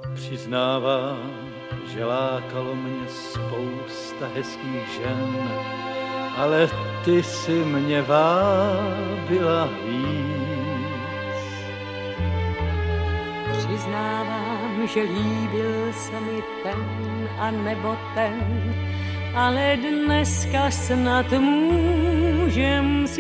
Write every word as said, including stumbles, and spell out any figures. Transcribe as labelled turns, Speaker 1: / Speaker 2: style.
Speaker 1: Přiznávám, že lákalo mě spousta hezkých žen, ale ty si mě vábila víc.
Speaker 2: Přiznávám, že líbil se mi ten a nebo ten, ale dneska snad můžem si